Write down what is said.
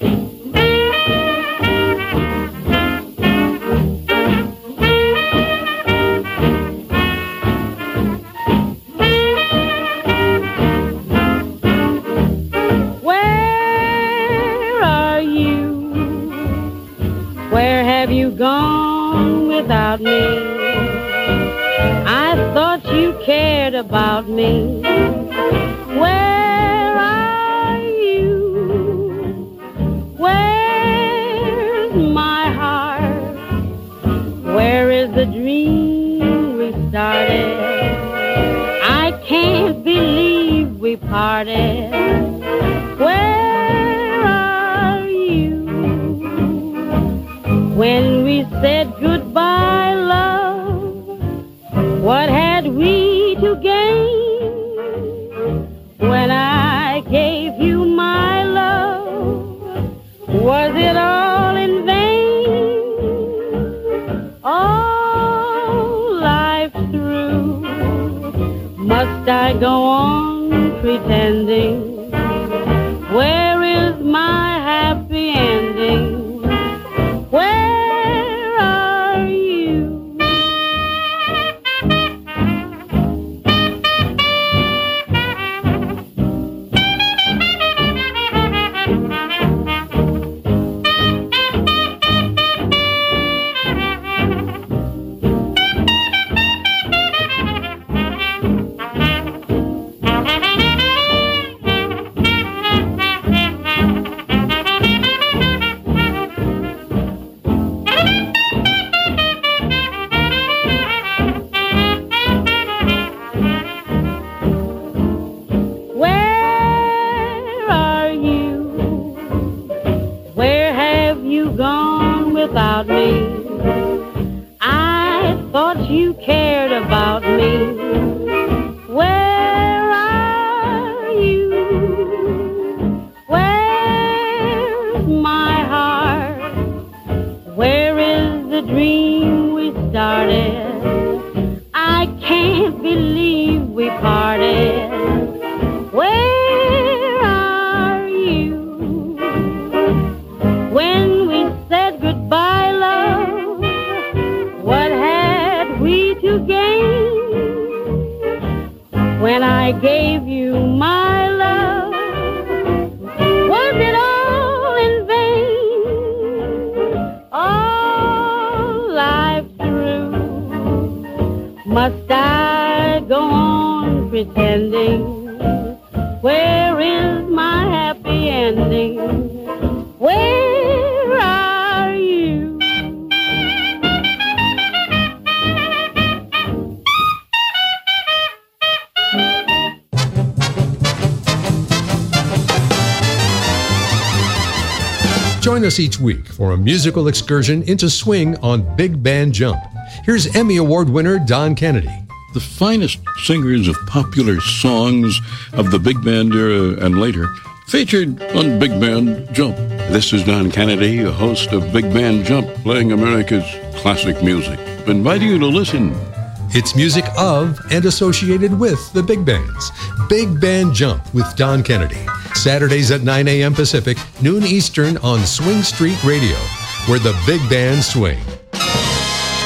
Gone without me. I thought you cared about me. Where are you? Where's my heart? Where is the dream we started? I can't believe we parted. Where are you? When we said goodbye, love, what had we to gain? When I gave you my love, was it all in vain? All life through, must I go on pretending? Where is my happy ending? Where are you? Without me, I thought you cared about me. Where are you? Where's my heart? Where is the dream we started? I can't believe we parted. Where are you? When we said goodbye, love, what had we to gain? When I gave you my love, was it all in vain? All life through, must I go on pretending? Where is my happy ending? Where are you? Join us each week for a musical excursion into swing on Big Band Jump. Here's Emmy Award winner Don Kennedy. The finest singers of popular songs of the big band era and later featured on Big Band Jump. This is Don Kennedy, a host of Big Band Jump, playing America's classic music. Inviting you to listen. It's music of and associated with the big bands. Big Band Jump with Don Kennedy. Saturdays at 9 a.m. Pacific, noon Eastern on Swing Street Radio, where the big bands swing.